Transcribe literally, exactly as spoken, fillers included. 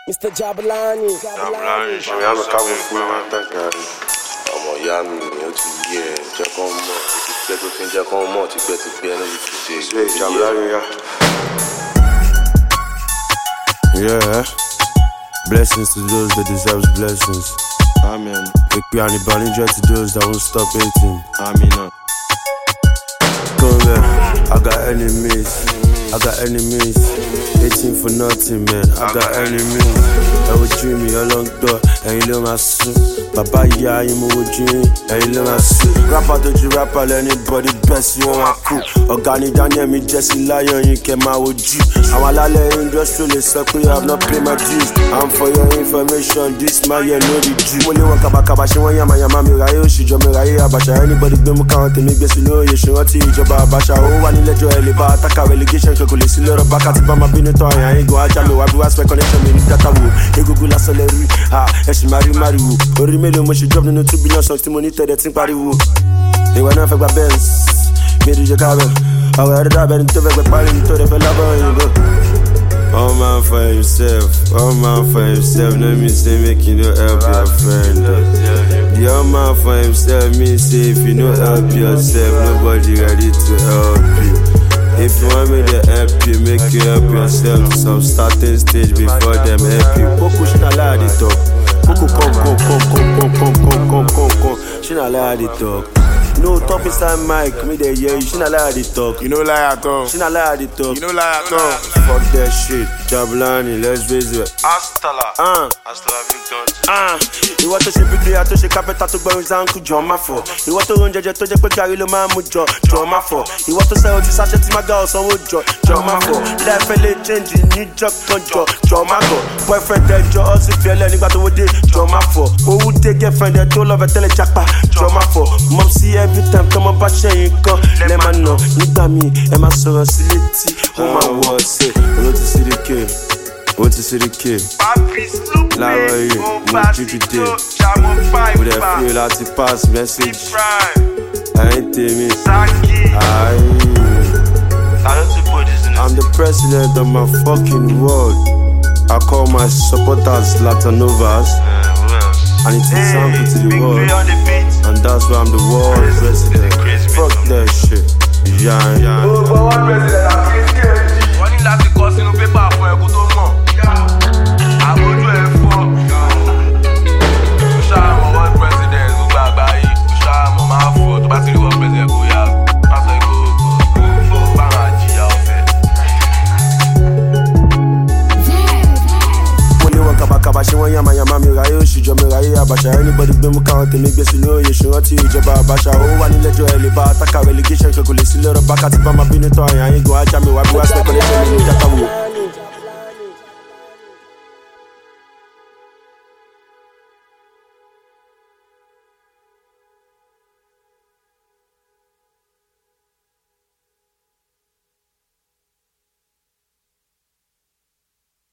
Mister Jabulani. Jabulani, ṣe mi àmì káwọn fún mi máa ń tàgà rí. Ọmọ ìyá mi ni ó ti yé ẹ jẹ́ kán mọ̀ ó ti pẹ́ tó ti ń jẹ́ kán mọ̀ ti pẹ́ ti pẹ́ ní ìtúnṣe. Ṣé Jabulani yá? Yeah, blessings to those that deserve blessings. Amen. Ekpe and Ibanije to those that won't stop hating. Amen. Come here, I got enemies, I got enemies, hating for nothing, man. I got enemies. I would dream me a long door, and you know my soul. Baba, yeah, you move dream, and you know my soul. Rapper, don't you rap on anybody best, you want my crew. Organic Daniel, me Jesse Lion, you came out with you. I'm a lala industrial, so you have not paid my dues. I'm for your information, this my year, no the Jew. Only one kabaka, she want yama yama, me rayo, she jam me rayo, abasha. Anybody be me count, me be slow, you should not teach about abasha. Oh, one in the joy, liba, attack a relegation, chocolate, see little back at the bama, bin it on, I ain't go out, I have respect connection, me need that I will. You go la celery, ah, and she marry, marry, woo. Or remember when she dropped in the two billion songs, to monitor that thing, party, woo. They were not for my Benz, made it your cabin. I wear the rabbit into the party, into the lover, you go. All man for himself, all man for himself, no me say make you no help your friend. The all man for himself, me say if you no help yourself, nobody ready to help you. If you want me to help you, make you help yourself to some starting stage before them help you. Coco, she not lie the talk. Coco, come, come, come, come, come, come, come, come, come, come. She not lie the talk. No top inside mic, me there, yeah, she not lie the talk. You know lie at all. She not lie the talk. You know lie at all. Fuck that shit, Jabulani, let's face it. Astala. Ah. Astala big guns. Ah, ìwọ tó ṣe bíbí àtó ṣe kápẹ́tà tó gbọ́rin sáńkù jọ má fọ̀. Ìwọ tó rún jẹjẹ tó jẹ́ pé gàrí ló máa mú jọ jọ má fọ̀. Ìwọ tó sẹ́wọ́n ti sáṣẹ́ tí má ga ọ̀sánwó jọ jọ má fọ̀. Láìpẹ́ lè change níjọ́ kan jọ jọ má gọ̀. Boyfriend ẹjọ́ ọ̀sìn fiẹ́lẹ̀ nígbà tó wọ́dé jọ má fọ̀. Owó dé girlfriend ẹ̀ tó lọ́fẹ̀ẹ́ tẹ́lẹ̀ jápa jọ má fọ̀. Mom sí every time tọ́mọ bá ṣẹ́yìn kan lẹ́ máa nà nígbà míì ẹ máa sọ̀rọ̀ sí létí ó máa wọ̀ ọ̀sẹ̀. Owó ti sí the K, owó ti sí the K. Láàárọ̀ yìí, mo jí dìde. Mo dẹ̀ fi láti pass message. Ẹ̀yin tèmi. I'm the president of my fucking world. I call my supporters Latanovas. And it's a sample to the world. And that's why I'm the world president. Fuck that shit. Yeah, yeah. Wọ́n ní láti kọ sínú pépà fún ẹkú tó mọ̀. Àbójú ẹ̀ fọ́. Ṣáàmù world president gbogbo àgbáyé. Ṣáàmù máa fọ́ tó bá ti rí world president kò yá. Má sọ ikú kò bá máa jìyà ọ̀fẹ́. Mo lé wọn kàbàkàbà ṣé wọ́n yàmà yàmà mi ráyé òṣìjọ mi ráyé àbàṣà. Anybody gbé mú káwọn tèmi gbé sí lóye ṣèrántí ìjọba àbàṣà. Ó wà nílẹ̀jọ́ ẹ̀ lè bá attack relegation kò lè sí lọ́rọ̀ bákàtí bá máa bínú tán àyàn yín gan ajá mi wá bí wá sí ẹ̀kọ́ lẹ́sẹ̀ mi ní ìjákàwò.